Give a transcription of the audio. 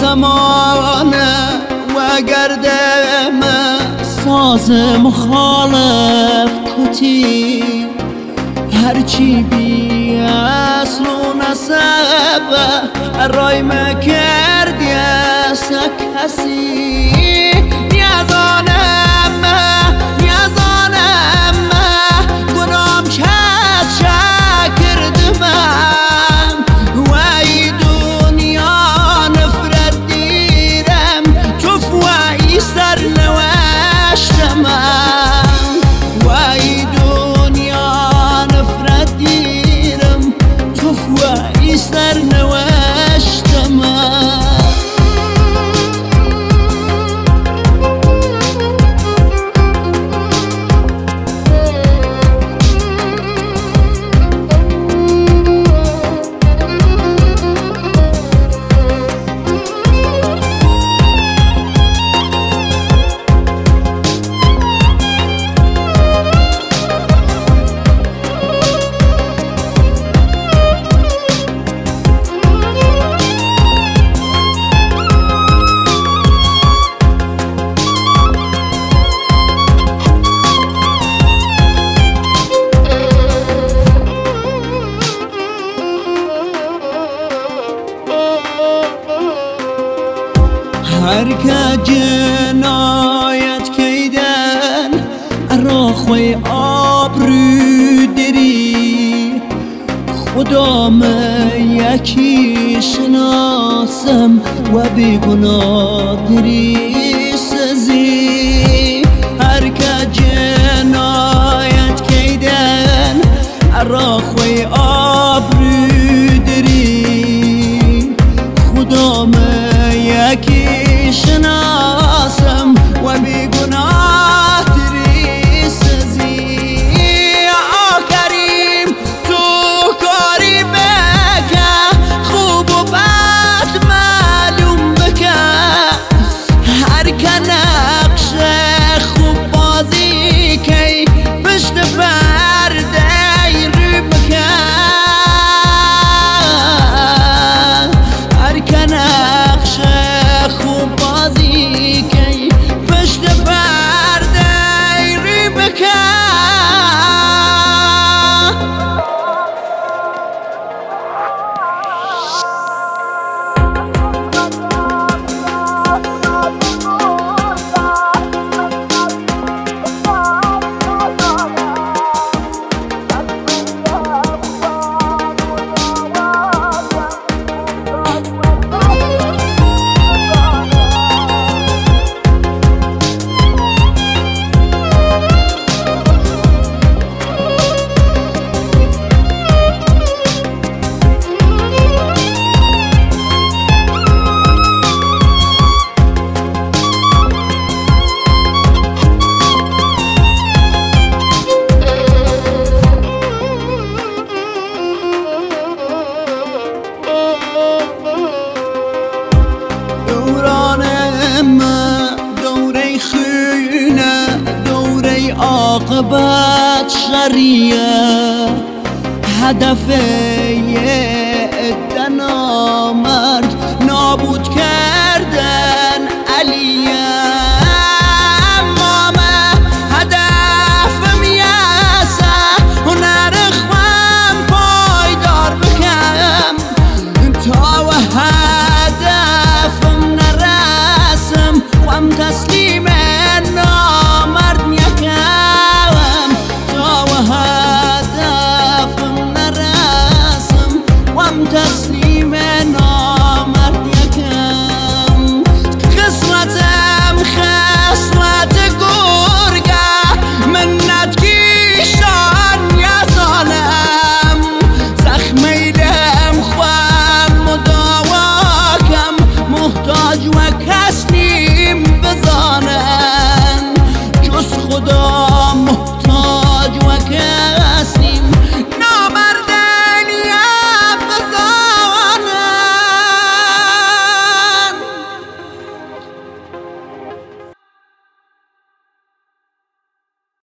زمانه و گردم ساز مخالف کتی هرچی بی اصل و نسب رای مکردی از کسی نیازانم گنام کس شکردم و ای دنیا نفرت دیرم توف و ای سر نوشتم و ای دنیا نفرت دیرم توف و ای سر نوشتم هر که جنایت کیدن را خوی آبرو دری خدام یکی شناسم و بیگناه دری سزی هر که جنایت کیدن را خوی آبرو دری خدام یکی شناسم و بیگناه دری سزی کریم تو کاری بکن خوب و بد معلوم بکن هر که نقش خوب بازی کی پشت پرده رو بکن هر که نقش خوب بازی کی پشت پرده رو بکن دوره خونه دوره عاقبت شریه هدف دنام